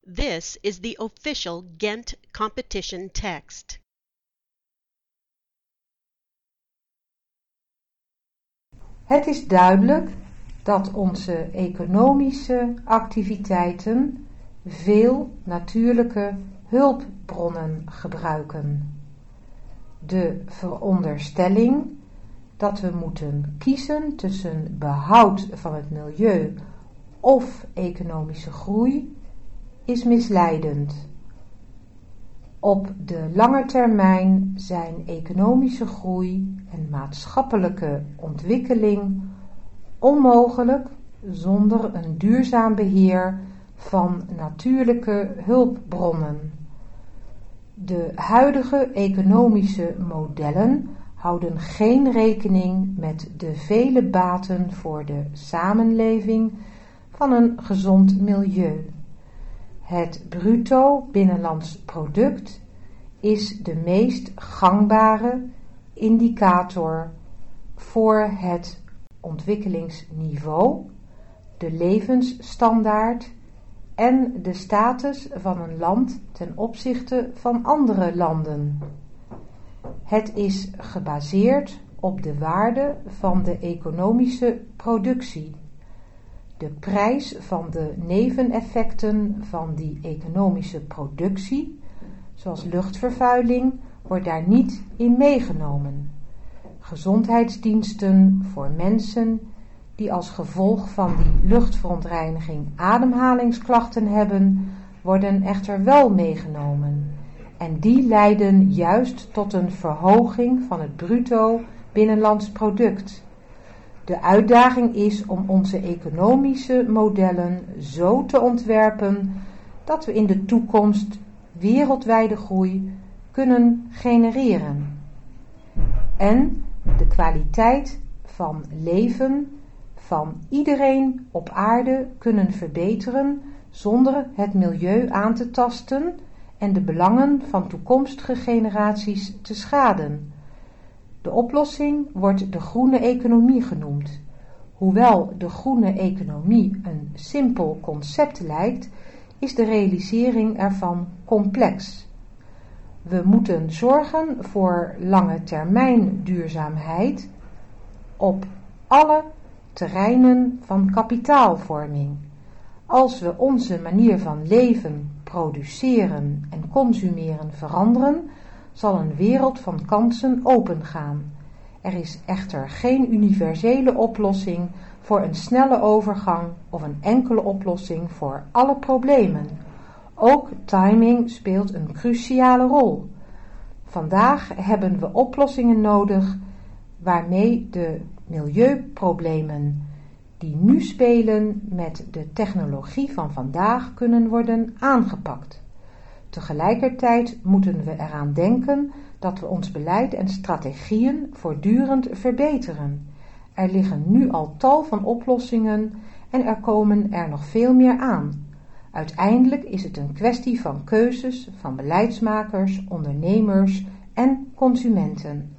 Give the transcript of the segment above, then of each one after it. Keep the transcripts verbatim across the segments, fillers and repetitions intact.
This is the official Ghent competition text. Het is duidelijk dat onze economische activiteiten veel natuurlijke hulpbronnen gebruiken. De veronderstelling dat we moeten kiezen tussen behoud van het milieu of economische groei is misleidend. Op de lange termijn zijn economische groei en maatschappelijke ontwikkeling onmogelijk zonder een duurzaam beheer van natuurlijke hulpbronnen. De huidige economische modellen houden geen rekening met de vele baten voor de samenleving van een gezond milieu. Het bruto binnenlands product is de meest gangbare indicator voor het ontwikkelingsniveau, de levensstandaard en de status van een land ten opzichte van andere landen. Het is gebaseerd op de waarde van de economische productie. De prijs van de neveneffecten van die economische productie, zoals luchtvervuiling, wordt daar niet in meegenomen. Gezondheidsdiensten voor mensen die als gevolg van die luchtverontreiniging ademhalingsklachten hebben, worden echter wel meegenomen. En die leiden juist tot een verhoging van het bruto binnenlands product. De uitdaging is om onze economische modellen zo te ontwerpen dat we in de toekomst wereldwijde groei kunnen genereren. En de kwaliteit van leven van iedereen op aarde kunnen verbeteren zonder het milieu aan te tasten en de belangen van toekomstige generaties te schaden. De oplossing wordt de groene economie genoemd. Hoewel de groene economie een simpel concept lijkt, is de realisering ervan complex. We moeten zorgen voor lange termijn duurzaamheid op alle terreinen van kapitaalvorming. Als we onze manier van leven, produceren en consumeren veranderen, zal een wereld van kansen opengaan. Er is echter geen universele oplossing voor een snelle overgang of een enkele oplossing voor alle problemen. Ook timing speelt een cruciale rol. Vandaag hebben we oplossingen nodig waarmee de milieuproblemen die nu spelen met de technologie van vandaag kunnen worden aangepakt. Tegelijkertijd moeten we eraan denken dat we ons beleid en strategieën voortdurend verbeteren. Er liggen nu al tal van oplossingen en er komen er nog veel meer aan. Uiteindelijk is het een kwestie van keuzes van beleidsmakers, ondernemers en consumenten.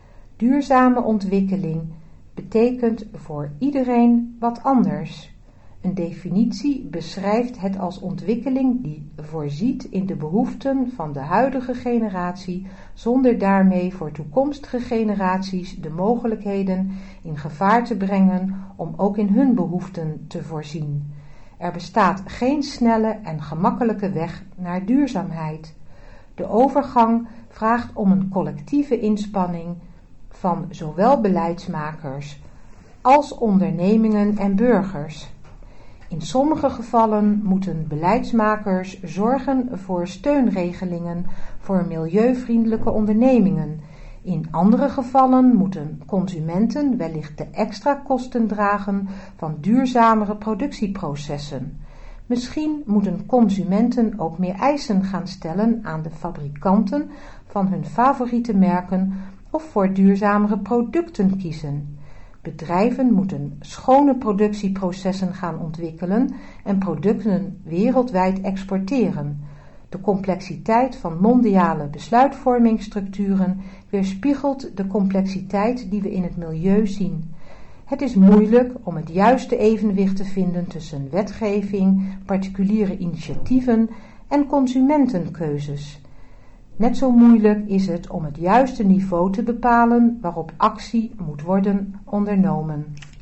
Duurzame ontwikkeling betekent voor iedereen wat anders. Een definitie beschrijft het als ontwikkeling die voorziet in de behoeften van de huidige generatie, zonder daarmee voor toekomstige generaties de mogelijkheden in gevaar te brengen om ook in hun behoeften te voorzien. Er bestaat geen snelle en gemakkelijke weg naar duurzaamheid. De overgang vraagt om een collectieve inspanning van zowel beleidsmakers als ondernemingen en burgers. In sommige gevallen moeten beleidsmakers zorgen voor steunregelingen voor milieuvriendelijke ondernemingen. In andere gevallen moeten consumenten wellicht de extra kosten dragen van duurzamere productieprocessen. Misschien moeten consumenten ook meer eisen gaan stellen aan de fabrikanten van hun favoriete merken of voor duurzamere producten kiezen. Bedrijven moeten schone productieprocessen gaan ontwikkelen en producten wereldwijd exporteren. De complexiteit van mondiale besluitvormingsstructuren weerspiegelt de complexiteit die we in het milieu zien. Het is moeilijk om het juiste evenwicht te vinden tussen wetgeving, particuliere initiatieven en consumentenkeuzes. Net zo moeilijk is het om het juiste niveau te bepalen waarop actie moet worden ondernomen.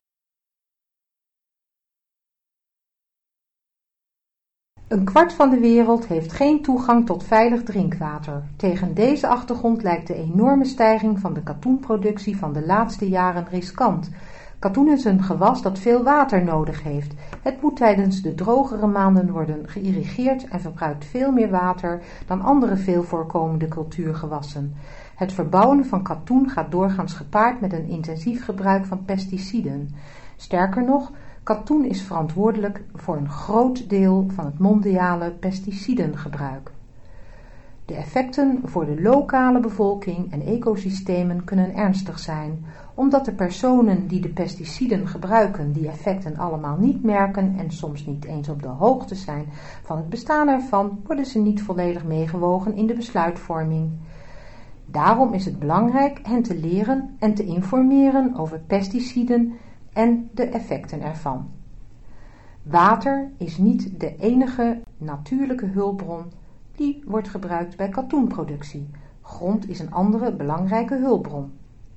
Een kwart van de wereld heeft geen toegang tot veilig drinkwater. Tegen deze achtergrond lijkt de enorme stijging van de katoenproductie van de laatste jaren riskant. Katoen is een gewas dat veel water nodig heeft. Het moet tijdens de drogere maanden worden geïrrigeerd en verbruikt veel meer water dan andere veel voorkomende cultuurgewassen. Het verbouwen van katoen gaat doorgaans gepaard met een intensief gebruik van pesticiden. Sterker nog, katoen is verantwoordelijk voor een groot deel van het mondiale pesticidengebruik. De effecten voor de lokale bevolking en ecosystemen kunnen ernstig zijn, omdat de personen die de pesticiden gebruiken die effecten allemaal niet merken en soms niet eens op de hoogte zijn van het bestaan ervan, worden ze niet volledig meegewogen in de besluitvorming. Daarom is het belangrijk hen te leren en te informeren over pesticiden en de effecten ervan. Water is niet de enige natuurlijke hulpbron die wordt gebruikt bij katoenproductie. Grond is een andere belangrijke hulpbron.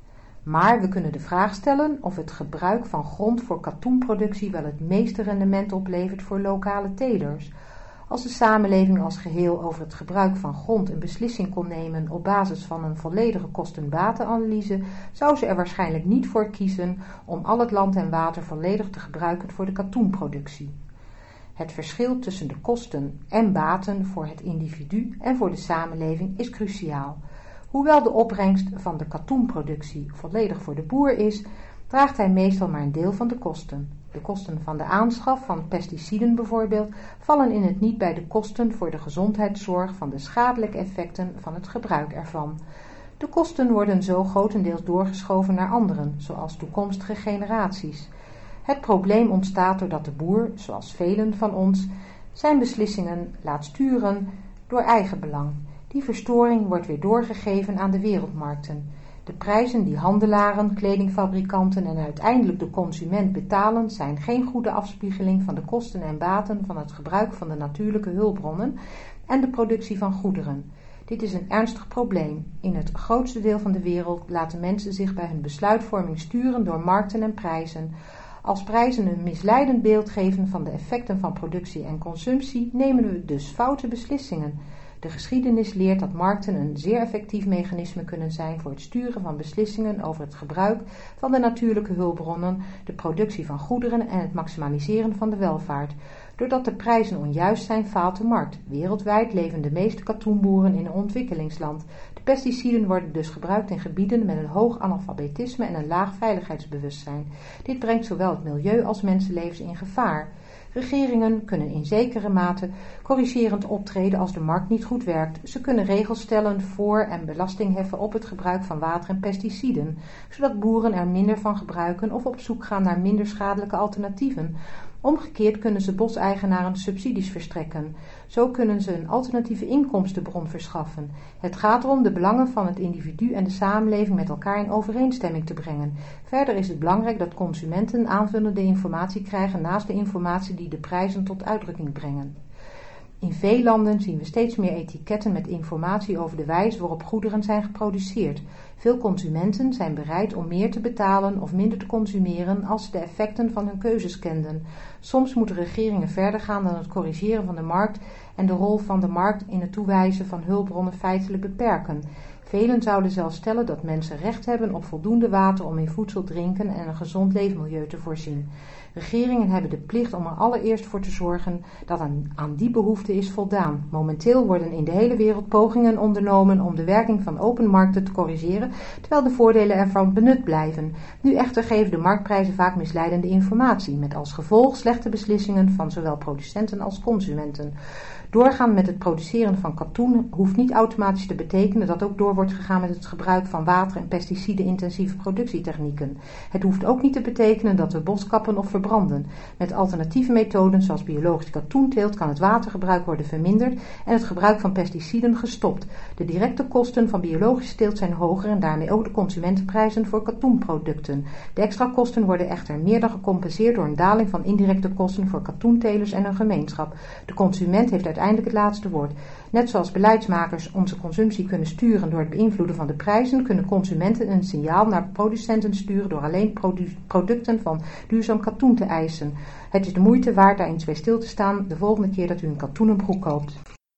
Maar we kunnen de vraag stellen of het gebruik van grond voor katoenproductie wel het meeste rendement oplevert voor lokale telers. Als de samenleving als geheel over het gebruik van grond een beslissing kon nemen op basis van een volledige kosten-batenanalyse, zou ze er waarschijnlijk niet voor kiezen om al het land en water volledig te gebruiken voor de katoenproductie. Het verschil tussen de kosten en baten voor het individu en voor de samenleving is cruciaal. Hoewel de opbrengst van de katoenproductie volledig voor de boer is, draagt hij meestal maar een deel van de kosten. De kosten van de aanschaf van pesticiden bijvoorbeeld vallen in het niet bij de kosten voor de gezondheidszorg van de schadelijke effecten van het gebruik ervan. De kosten worden zo grotendeels doorgeschoven naar anderen, zoals toekomstige generaties. Het probleem ontstaat doordat de boer, zoals velen van ons, zijn beslissingen laat sturen door eigenbelang. Die verstoring wordt weer doorgegeven aan de wereldmarkten. De prijzen die handelaren, kledingfabrikanten en uiteindelijk de consument betalen zijn geen goede afspiegeling van de kosten en baten van het gebruik van de natuurlijke hulpbronnen en de productie van goederen. Dit is een ernstig probleem. In het grootste deel van de wereld laten mensen zich bij hun besluitvorming sturen door markten en prijzen. Als prijzen een misleidend beeld geven van de effecten van productie en consumptie, nemen we dus foute beslissingen. De geschiedenis leert dat markten een zeer effectief mechanisme kunnen zijn voor het sturen van beslissingen over het gebruik van de natuurlijke hulpbronnen, de productie van goederen en het maximaliseren van de welvaart. Doordat de prijzen onjuist zijn, faalt de markt. Wereldwijd leven de meeste katoenboeren in een ontwikkelingsland. De pesticiden worden dus gebruikt in gebieden met een hoog analfabetisme en een laag veiligheidsbewustzijn. Dit brengt zowel het milieu als mensenlevens in gevaar. Regeringen kunnen in zekere mate corrigerend optreden als de markt niet goed werkt. Ze kunnen regels stellen voor en belasting heffen op het gebruik van water en pesticiden, zodat boeren er minder van gebruiken of op zoek gaan naar minder schadelijke alternatieven. Omgekeerd kunnen ze boseigenaren subsidies verstrekken. Zo kunnen ze een alternatieve inkomstenbron verschaffen. Het gaat erom de belangen van het individu en de samenleving met elkaar in overeenstemming te brengen. Verder is het belangrijk dat consumenten aanvullende informatie krijgen naast de informatie die de prijzen tot uitdrukking brengen. In veel landen zien we steeds meer etiketten met informatie over de wijze waarop goederen zijn geproduceerd. Veel consumenten zijn bereid om meer te betalen of minder te consumeren als ze de effecten van hun keuzes kenden. Soms moeten regeringen verder gaan dan het corrigeren van de markt en de rol van de markt in het toewijzen van hulpbronnen feitelijk beperken. Velen zouden zelfs stellen dat mensen recht hebben op voldoende water om in voedsel, drinken en een gezond leefmilieu te voorzien. Regeringen hebben de plicht om er allereerst voor te zorgen dat aan, aan die behoefte is voldaan. Momenteel worden in de hele wereld pogingen ondernomen om de werking van open markten te corrigeren, terwijl de voordelen ervan benut blijven. Nu echter geven de marktprijzen vaak misleidende informatie, met als gevolg slechte beslissingen van zowel producenten als consumenten. Doorgaan met het produceren van katoen hoeft niet automatisch te betekenen dat ook door wordt gegaan met het gebruik van water- en pesticide-intensieve productietechnieken. Het hoeft ook niet te betekenen dat we boskappen of verbranden verbranden. Met alternatieve methoden zoals biologisch katoenteelt kan het watergebruik worden verminderd en het gebruik van pesticiden gestopt. De directe kosten van biologische teelt zijn hoger en daarmee ook de consumentenprijzen voor katoenproducten. De extra kosten worden echter meer dan gecompenseerd door een daling van indirecte kosten voor katoentelers en een gemeenschap. De consument heeft uiteindelijk het laatste woord. Net zoals beleidsmakers onze consumptie kunnen sturen door het beïnvloeden van de prijzen, kunnen consumenten een signaal naar producenten sturen door alleen produ- producten van duurzaam katoen te eisen. Het is de moeite waard daar eens bij stil te staan de volgende keer dat u een katoenen broek koopt.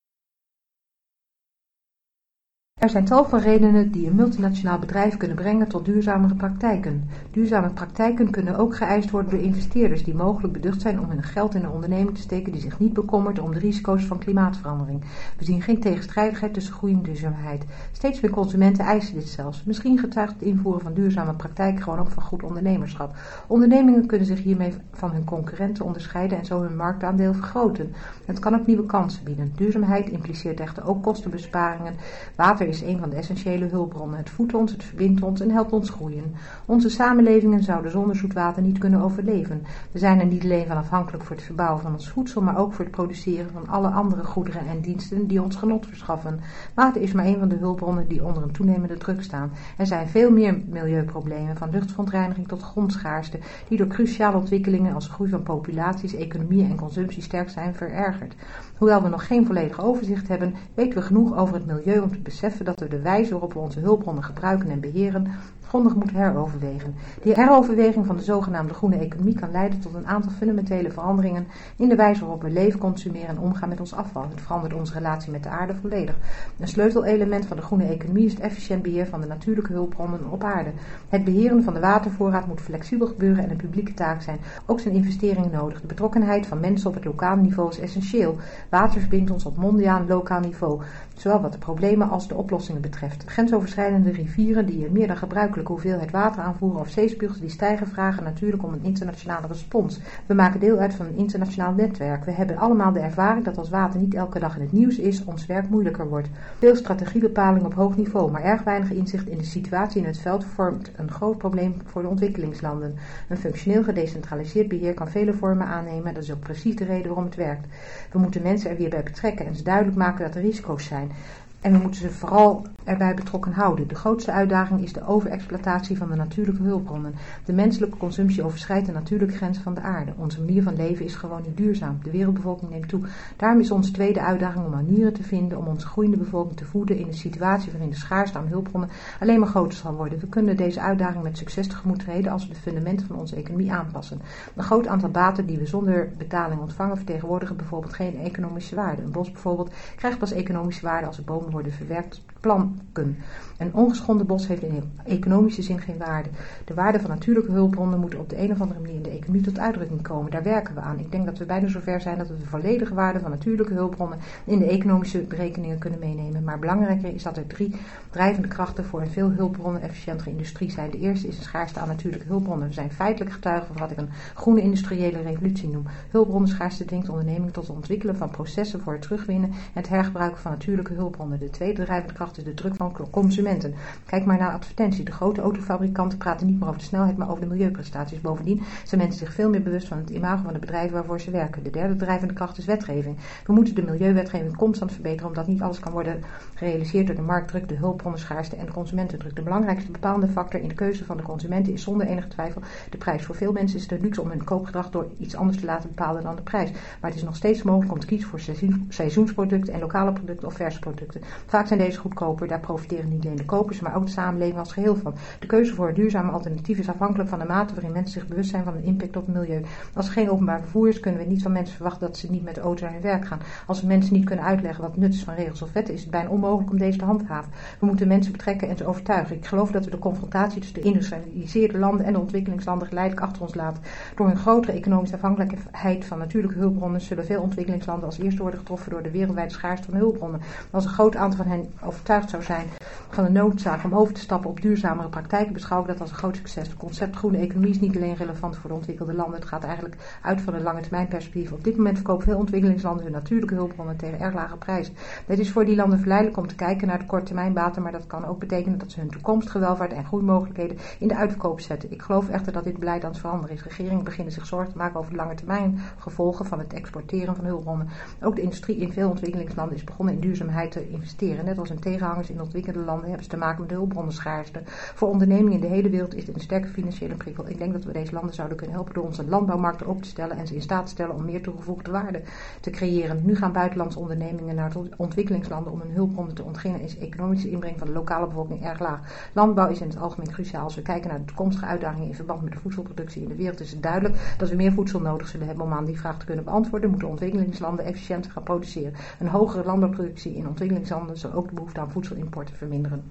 Er zijn tal van redenen die een multinationaal bedrijf kunnen brengen tot duurzamere praktijken. Duurzame praktijken kunnen ook geëist worden door investeerders die mogelijk beducht zijn om hun geld in een onderneming te steken die zich niet bekommert om de risico's van klimaatverandering. We zien geen tegenstrijdigheid tussen groei en duurzaamheid. Steeds meer consumenten eisen dit zelfs. Misschien getuigt het invoeren van duurzame praktijken gewoon ook van goed ondernemerschap. Ondernemingen kunnen zich hiermee van hun concurrenten onderscheiden en zo hun marktaandeel vergroten. Het kan ook nieuwe kansen bieden. Duurzaamheid impliceert echter ook kostenbesparingen. Water is een van de essentiële hulpbronnen. Het voedt ons, het verbindt ons en helpt ons groeien. Onze samenlevingen zouden zonder zoet water niet kunnen overleven. We zijn er niet alleen van afhankelijk voor het verbouwen van ons voedsel, maar ook voor het produceren van alle andere goederen en diensten die ons genot verschaffen. Water is maar een van de hulpbronnen die onder een toenemende druk staan. Er zijn veel meer milieuproblemen, van luchtverontreiniging tot grondschaarste, die door cruciale ontwikkelingen als groei van populaties, economie en consumptie sterk zijn verergerd. Hoewel we nog geen volledig overzicht hebben, weten we genoeg over het milieu om te beseffen dat we de wijze waarop we onze hulpbronnen gebruiken en beheren grondig moeten heroverwegen. Die heroverweging van de zogenaamde groene economie kan leiden tot een aantal fundamentele veranderingen in de wijze waarop we leven, consumeren en omgaan met ons afval. Het verandert onze relatie met de aarde volledig. Een sleutelelement van de groene economie is het efficiënt beheer van de natuurlijke hulpbronnen op aarde. Het beheren van de watervoorraad moet flexibel gebeuren en een publieke taak zijn. Ook zijn investeringen nodig. De betrokkenheid van mensen op het lokale niveau is essentieel. Water verbindt ons op mondiaal en lokaal niveau, zowel wat de problemen als de oplossingen betreft. Grensoverschrijdende rivieren die een meer dan gebruikelijke hoeveelheid water aanvoeren of zeespiegels die stijgen vragen natuurlijk om een internationale respons. We maken deel uit van een internationaal netwerk. We hebben allemaal de ervaring dat als water niet elke dag in het nieuws is, ons werk moeilijker wordt. Veel strategiebepaling op hoog niveau, maar erg weinig inzicht in de situatie in het veld vormt een groot probleem voor de ontwikkelingslanden. Een functioneel gedecentraliseerd beheer kan vele vormen aannemen, dat is ook precies de reden waarom het werkt. We moeten mensen er weer bij betrekken en ze duidelijk maken dat er risico's zijn. En we moeten ze vooral erbij betrokken houden. De grootste uitdaging is de overexploitatie van de natuurlijke hulpbronnen. De menselijke consumptie overschrijdt de natuurlijke grenzen van de aarde. Onze manier van leven is gewoon niet duurzaam. De wereldbevolking neemt toe. Daarom is onze tweede uitdaging om manieren te vinden om onze groeiende bevolking te voeden in een situatie waarin de schaarste aan hulpbronnen alleen maar groter zal worden. We kunnen deze uitdaging met succes tegemoet treden als we de fundamenten van onze economie aanpassen. Een groot aantal baten die we zonder betaling ontvangen vertegenwoordigen bijvoorbeeld geen economische waarde. Een bos bijvoorbeeld krijgt pas economische waarde als er bomen worden verwerkt tot planken. Een ongeschonden bos heeft in economische zin geen waarde. De waarde van natuurlijke hulpbronnen moet op de een of andere manier in de economie tot uitdrukking komen. Daar werken we aan. Ik denk dat we bijna zover zijn dat we de volledige waarde van natuurlijke hulpbronnen in de economische berekeningen kunnen meenemen. Maar belangrijker is dat er drie drijvende krachten voor een veel hulpbronnen efficiëntere industrie zijn. De eerste is een schaarste aan natuurlijke hulpbronnen. We zijn feitelijk getuigen van wat ik een groene industriële revolutie noem. Hulpbronnenschaarste dwingt ondernemingen tot het ontwikkelen van processen voor het terugwinnen en het hergebruiken van natuurlijke hulpbronnen. De tweede drijvende kracht is de druk van consumenten. Kijk maar naar advertentie. De grote autofabrikanten praten niet meer over de snelheid, maar over de milieuprestaties. Bovendien zijn mensen zich veel meer bewust van het imago van de bedrijven waarvoor ze werken. De derde drijvende kracht is wetgeving. We moeten de milieuwetgeving constant verbeteren, omdat niet alles kan worden gerealiseerd door de marktdruk, de hulpbronnenschaarste en de consumentendruk. De belangrijkste bepalende factor in de keuze van de consumenten is zonder enige twijfel de prijs. Voor veel mensen is het de luxe om hun koopgedrag door iets anders te laten bepalen dan de prijs. Maar het is nog steeds mogelijk om te kiezen voor seizoensproducten en lokale producten of verse producten. Vaak zijn deze goedkoper, daar profiteren niet alleen de kopers, maar ook de samenleving als geheel van. De keuze voor een duurzame alternatief is afhankelijk van de mate waarin mensen zich bewust zijn van de impact op het milieu. Als er geen openbaar vervoer is, kunnen we niet van mensen verwachten dat ze niet met de auto naar hun werk gaan. Als we mensen niet kunnen uitleggen wat het nut is van regels of wetten, is het bijna onmogelijk om deze te handhaven. We moeten mensen betrekken en ze overtuigen. Ik geloof dat we de confrontatie tussen de industrialiseerde landen en de ontwikkelingslanden geleidelijk achter ons laten. Door een grotere economische afhankelijkheid van natuurlijke hulpbronnen zullen veel ontwikkelingslanden als eerste worden getroffen door de wereldwijde schaarste van hulpbronnen. Als een groot aantal van hen overtuigd overtuigd zou zijn van de noodzaak om over te stappen op duurzamere praktijken, beschouw ik dat als een groot succes. Het concept groene economie is niet alleen relevant voor de ontwikkelde landen. Het gaat eigenlijk uit van een lange termijn perspectief. Op dit moment verkopen veel ontwikkelingslanden hun natuurlijke hulpbronnen tegen erg lage prijzen. Het is voor die landen verleidelijk om te kijken naar de korttermijnbaten, maar dat kan ook betekenen dat ze hun toekomstige welvaart en groeimogelijkheden in de uitverkoop zetten. Ik geloof echter dat dit beleid aan het veranderen is. Regeringen beginnen zich zorgen te maken over de lange termijn gevolgen van het exporteren van hulpbronnen. Ook de industrie in veel ontwikkelingslanden is begonnen in duurzaamheid te investeren. Net als hun tegenhangers in ontwikkelde landen hebben ze te maken met de hulpbronnenschaarste. Voor ondernemingen in de hele wereld is dit een sterke financiële prikkel. Ik denk dat we deze landen zouden kunnen helpen door onze landbouwmarkten open te stellen en ze in staat te stellen om meer toegevoegde waarde te creëren. Nu gaan buitenlandse ondernemingen naar ontwikkelingslanden om hun hulpbronnen te ontginnen. Is de economische inbreng van de lokale bevolking erg laag. Landbouw is in het algemeen cruciaal. Als we kijken naar de toekomstige uitdagingen in verband met de voedselproductie in de wereld, is het duidelijk dat we meer voedsel nodig zullen hebben om aan die vraag te kunnen beantwoorden. Moeten ontwikkelingslanden efficiënter gaan produceren. Een hogere landbouwproductie in ontwikkelingslanden zal ook de behoefte aan voedselimporten verminderen.